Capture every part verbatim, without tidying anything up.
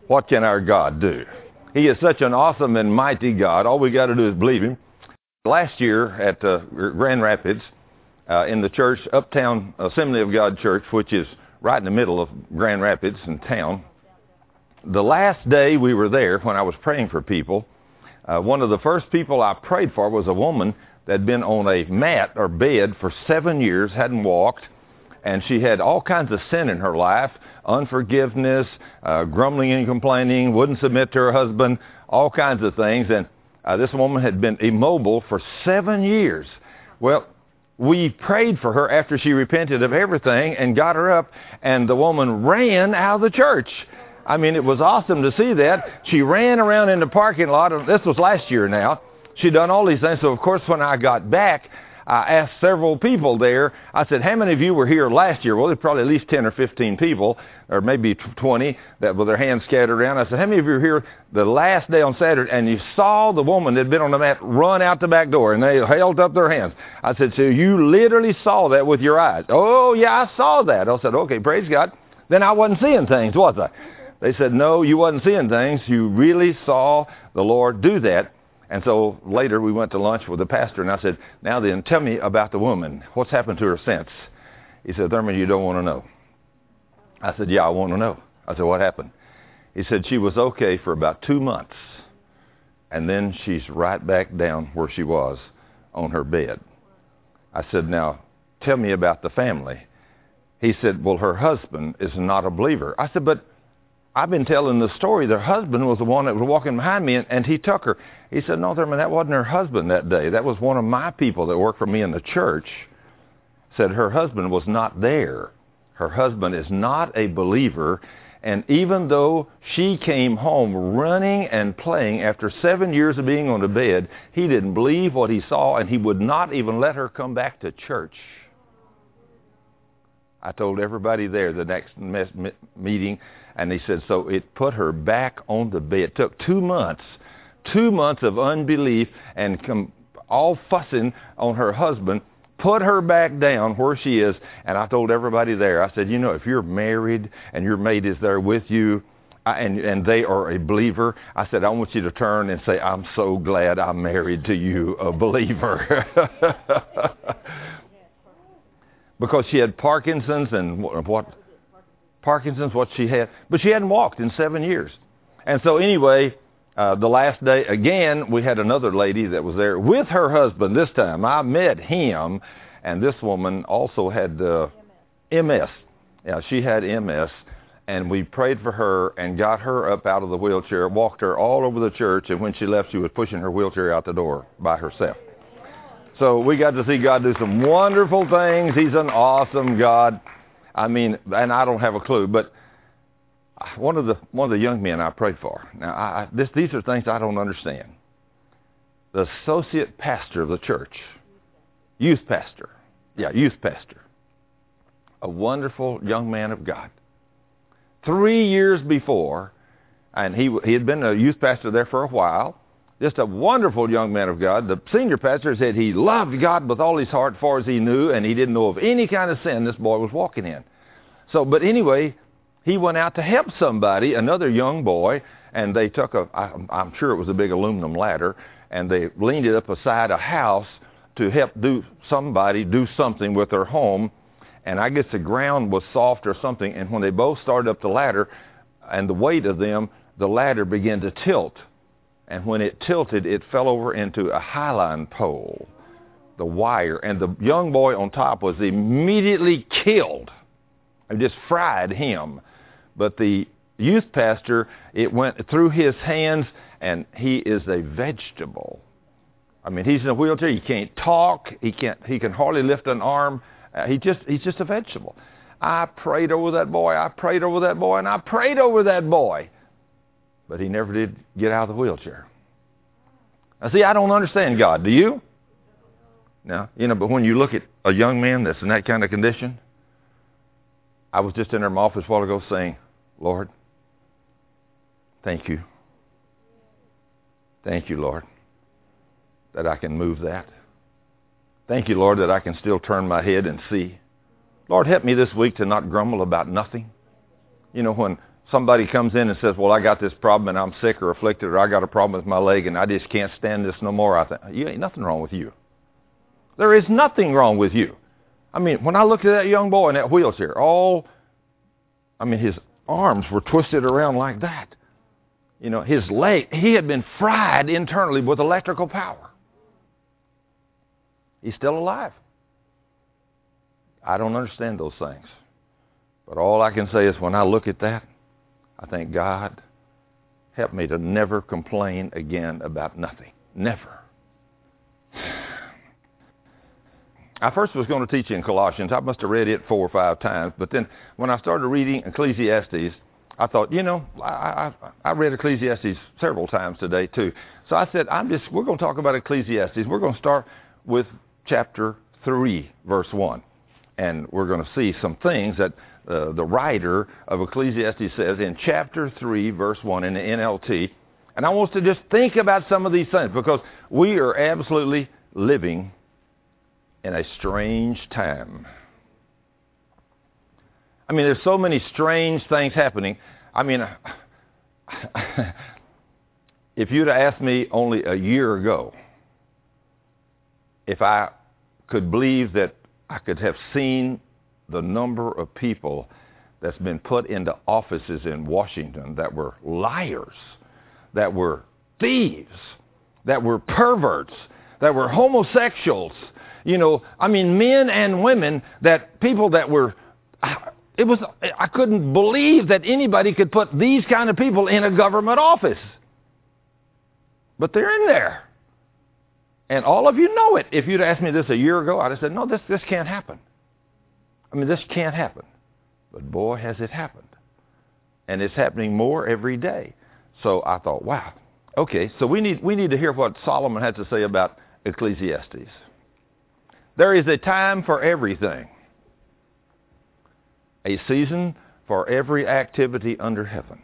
What can our God do? He is such an awesome and mighty God. All we got to do is believe Him. Last year at uh, Grand Rapids, uh, in the church, Uptown Assembly of God Church, which is right in the middle of Grand Rapids in town, the last day we were there, when I was praying for people, uh, one of the first people I prayed for was a woman that had been on a mat or bed for seven years, hadn't walked, and she had all kinds of sin in her life, unforgiveness, uh, grumbling and complaining, wouldn't submit to her husband, all kinds of things. And uh, this woman had been immobile for seven years. Well, we prayed for her after she repented of everything and got her up, and the woman ran out of the church. I mean, it was awesome to see that. She ran around in the parking lot. This was last year now. She'd done all these things. So, of course, when I got back, I asked several people there. I said, how many of you were here last year? Well, there's probably at least ten or fifteen people, or maybe twenty, that with their hands scattered around. I said, how many of you were here the last day on Saturday, and you saw the woman that had been on the mat run out the back door, and they held up their hands? I said, so you literally saw that with your eyes? Oh, yeah, I saw that. I said, okay, praise God. Then I wasn't seeing things, was I? They said, no, you wasn't seeing things. You really saw the Lord do that. And so later we went to lunch with the pastor, and I said, now then, tell me about the woman. What's happened to her since? He said, Thurman, you don't want to know. I said, yeah, I want to know. I said, what happened? He said, she was okay for about two months, and then she's right back down where she was on her bed. I said, now, tell me about the family. He said, well, her husband is not a believer. I said, but I've been telling the story. Their husband was the one that was walking behind me, and, and he took her. He said, no, Thurman, that wasn't her husband that day. That was one of my people that worked for me in the church. Said her husband was not there. Her husband is not a believer, and even though she came home running and playing after seven years of being on the bed, he didn't believe what he saw, and he would not even let her come back to church. I told everybody there the next mes- meeting, and he said, so it put her back on the bed. It took two months, two months of unbelief and com- all fussing on her husband, put her back down where she is. And I told everybody there, I said, you know, if you're married and your mate is there with you, I, and, and they are a believer, I said, I want you to turn and say, I'm so glad I'm married to you, a believer. Because she had Parkinson's and what, what Parkinson's, what she had. But she hadn't walked in seven years. And so anyway, uh, the last day, again, we had another lady that was there with her husband this time. I met him, and this woman also had uh, M S. Yeah, she had M S, and we prayed for her and got her up out of the wheelchair, walked her all over the church, and when she left, she was pushing her wheelchair out the door by herself. So we got to see God do some wonderful things. He's an awesome God. I mean, and I don't have a clue, but one of the one of the young men I prayed for. Now, I, I, this, these are things I don't understand. The associate pastor of the church, youth pastor, yeah, youth pastor, a wonderful young man of God. Three years before, and he he had been a youth pastor there for a while. Just a wonderful young man of God. The senior pastor said he loved God with all his heart, far as he knew, and he didn't know of any kind of sin this boy was walking in. So, but anyway, he went out to help somebody, another young boy, and they took a, I, I'm sure it was a big aluminum ladder, and they leaned it up beside a house to help do somebody do something with their home. And I guess the ground was soft or something, and when they both started up the ladder, and the weight of them, the ladder began to tilt. And when it tilted, it fell over into a highline pole, the wire. And the young boy on top was immediately killed. It just fried him. But the youth pastor, it went through his hands, and he is a vegetable. I mean, he's in a wheelchair. He can't talk. He can't. He can hardly lift an arm. Uh, he just he's just a vegetable. I prayed over that boy. I prayed over that boy, and I prayed over that boy. But he never did get out of the wheelchair. Now, see, I don't understand God. Do you? No. You know, but when you look at a young man that's in that kind of condition, I was just in my office a while ago saying, Lord, thank you. Thank you, Lord, that I can move that. Thank you, Lord, that I can still turn my head and see. Lord, help me this week to not grumble about nothing. You know, when somebody comes in and says, well, I got this problem and I'm sick or afflicted, or I got a problem with my leg and I just can't stand this no more, I think, you ain't nothing wrong with you. There is nothing wrong with you. I mean, when I looked at that young boy in that wheelchair, all, I mean, his arms were twisted around like that. You know, his leg, he had been fried internally with electrical power. He's still alive. I don't understand those things. But all I can say is when I look at that, I think, God, help me to never complain again about nothing. Never. I first was going to teach in Colossians. I must have read it four or five times. But then when I started reading Ecclesiastes, I thought, you know, I, I, I read Ecclesiastes several times today too. So I said, I'm just, we're going to talk about Ecclesiastes. We're going to start with chapter three, verse one. And we're going to see some things that uh, the writer of Ecclesiastes says in chapter three, verse one in the N L T. And I want us to just think about some of these things because we are absolutely living in a strange time. I mean, there's so many strange things happening. I mean, if you'd have asked me only a year ago if I could believe that I could have seen the number of people that's been put into offices in Washington that were liars, that were thieves, that were perverts, that were homosexuals, you know, I mean, men and women, that people that were, it was, I couldn't believe that anybody could put these kind of people in a government office. But they're in there. And all of you know it. If you'd asked me this a year ago, I'd have said, no, this, this can't happen. I mean, this can't happen. But boy, has it happened. And it's happening more every day. So I thought, wow, okay, so we need, we need to hear what Solomon had to say about Ecclesiastes. There is a time for everything, a season for every activity under heaven,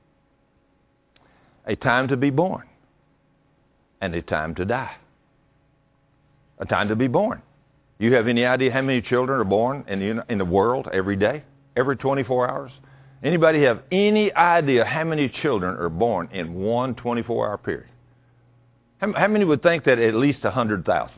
a time to be born, and a time to die. A time to be born. You have any idea how many children are born in the, in the world every day, every twenty-four hours? Anybody have any idea how many children are born in one twenty-four hour period? How, how many would think that at least one hundred thousand?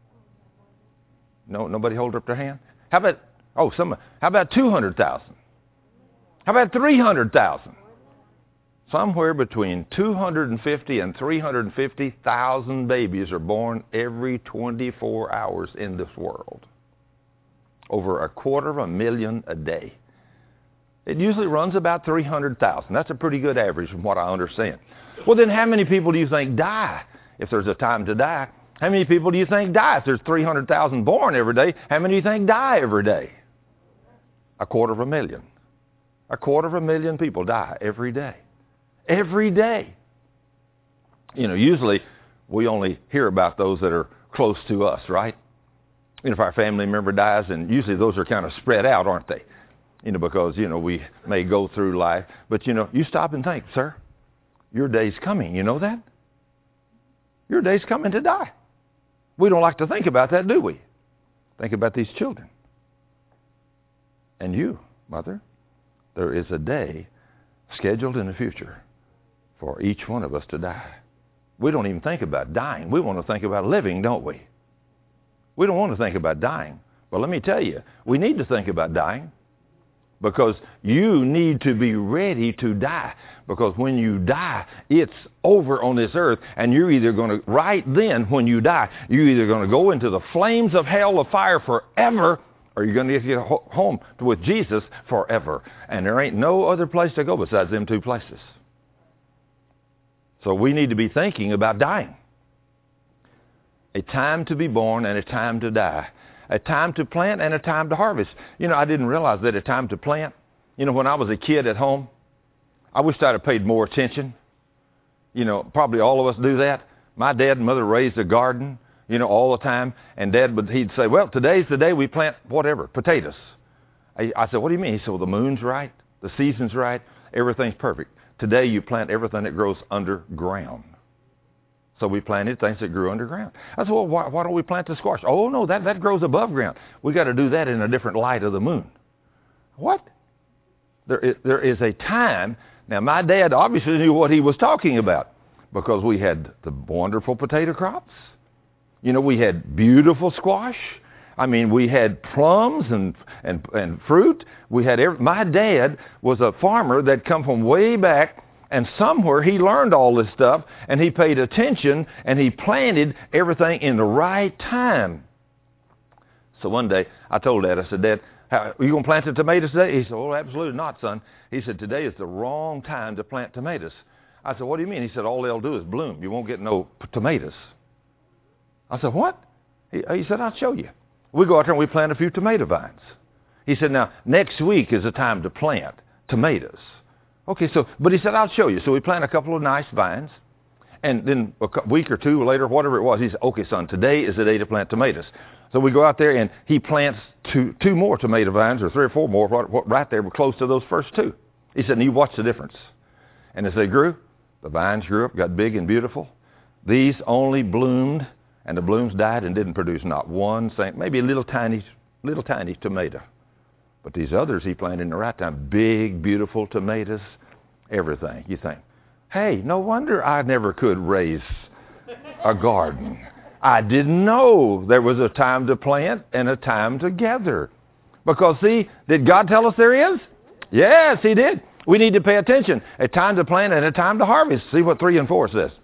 No, nobody hold up their hand? How about, oh, some, how about two hundred thousand? How about three hundred thousand? Somewhere between two hundred fifty and three hundred fifty thousand babies are born every twenty-four hours in this world. Over a quarter of a million a day. It usually runs about three hundred thousand. That's a pretty good average from what I understand. Well, then how many people do you think die if there's a time to die? How many people do you think die if there's three hundred thousand born every day? How many do you think die every day? A quarter of a million. A quarter of a million people die every day. Every day. You know, usually we only hear about those that are close to us, right? And if our family member dies, and usually those are kind of spread out, aren't they? You know, because, you know, we may go through life. But, you know, you stop and think, sir, your day's coming. You know that? Your day's coming to die. We don't like to think about that, do we? Think about these children. And you, mother, there is a day scheduled in the future for each one of us to die. We don't even think about dying. We want to think about living, don't we? We don't want to think about dying. But let me tell you, we need to think about dying because you need to be ready to die. Because when you die, it's over on this earth, and you're either going to, right then when you die, you're either going to go into the flames of hell of fire forever, or you're going to get home with Jesus forever. And there ain't no other place to go besides them two places. So we need to be thinking about dying. A time to be born and a time to die. A time to plant and a time to harvest. You know, I didn't realize that a time to plant. You know, when I was a kid at home, I wished I'd have paid more attention. You know, probably all of us do that. My dad and mother raised a garden, you know, all the time. And Dad would, he'd say, well, today's the day we plant whatever, potatoes. I, I said, what do you mean? He said, well, the moon's right, the season's right, everything's perfect. Today you plant everything that grows underground. So we planted things that grew underground. I said, well, why, why don't we plant the squash? Oh, no, that, that grows above ground. We got to do that in a different light of the moon. What? There is, there is a time. Now, my dad obviously knew what he was talking about because we had the wonderful potato crops. You know, we had beautiful squash. I mean, we had plums and, and, and fruit. We had every, my dad was a farmer that come from way back, and somewhere he learned all this stuff, and he paid attention, and he planted everything in the right time. So one day, I told Dad, I said, Dad, how, are you going to plant the tomatoes today? He said, oh, absolutely not, son. He said, today is the wrong time to plant tomatoes. I said, what do you mean? He said, all they'll do is bloom. You won't get no p- tomatoes. I said, what? He, he said, I'll show you. We go out there and we plant a few tomato vines. He said, now, next week is the time to plant tomatoes. Okay, so, but he said, I'll show you. So we plant a couple of nice vines. And then a week or two later, whatever it was, he said, okay, son, today is the day to plant tomatoes. So we go out there and he plants two, two more tomato vines, or three or four more, right there, close to those first two. He said, and you watch the difference. And as they grew, the vines grew up, got big and beautiful. These only bloomed, and the blooms died and didn't produce not one thing, maybe a little tiny, little tiny tomato. But these others he planted in the right time, big, beautiful tomatoes, everything. You think, hey, no wonder I never could raise a garden. I didn't know there was a time to plant and a time to gather. Because, see, did God tell us there is? Yes, he did. We need to pay attention. A time to plant and a time to harvest. See what three and four says.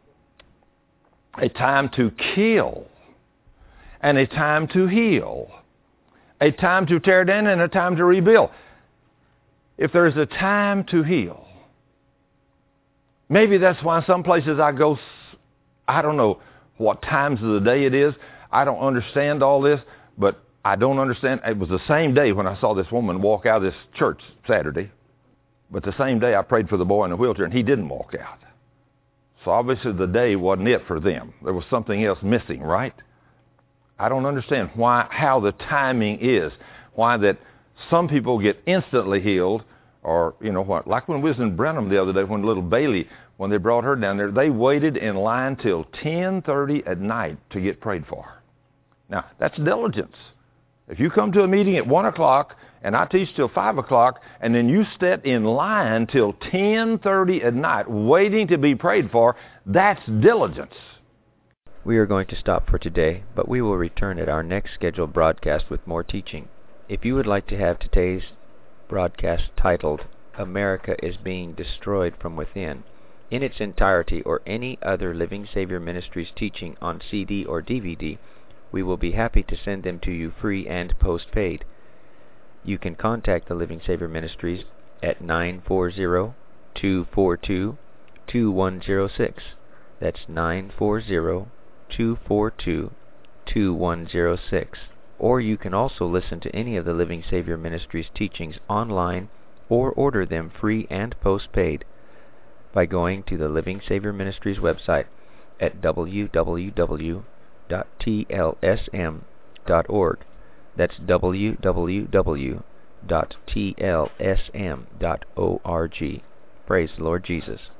A time to kill and a time to heal. A time to tear down and a time to rebuild. If there's a time to heal, maybe that's why some places I go, I don't know what times of the day it is. I don't understand all this, but I don't understand. It was the same day when I saw this woman walk out of this church Saturday, but the same day I prayed for the boy in the wheelchair, and he didn't walk out. So obviously the day wasn't it for them. There was something else missing, right? I don't understand why, how the timing is, why that some people get instantly healed, or, you know what, like when we was in Brenham the other day, when little Bailey, when they brought her down there, they waited in line till ten thirty at night to get prayed for. Now, that's diligence. If you come to a meeting at one o'clock, and I teach till five o'clock, and then you sit in line till ten thirty at night waiting to be prayed for, that's diligence. We are going to stop for today, but we will return at our next scheduled broadcast with more teaching. If you would like to have today's broadcast titled, America is Being Destroyed from Within, in its entirety, or any other Living Savior Ministries teaching on C D or D V D, we will be happy to send them to you free and postpaid. You can contact the Living Savior Ministries at nine four zero, two four two, two one zero six. That's nine four zero, two four two, two one zero six. Or you can also listen to any of the Living Savior Ministries teachings online or order them free and postpaid by going to the Living Savior Ministries website at w w w dot t l s m dot org. That's w w w dot t l s m dot org. Praise the Lord Jesus.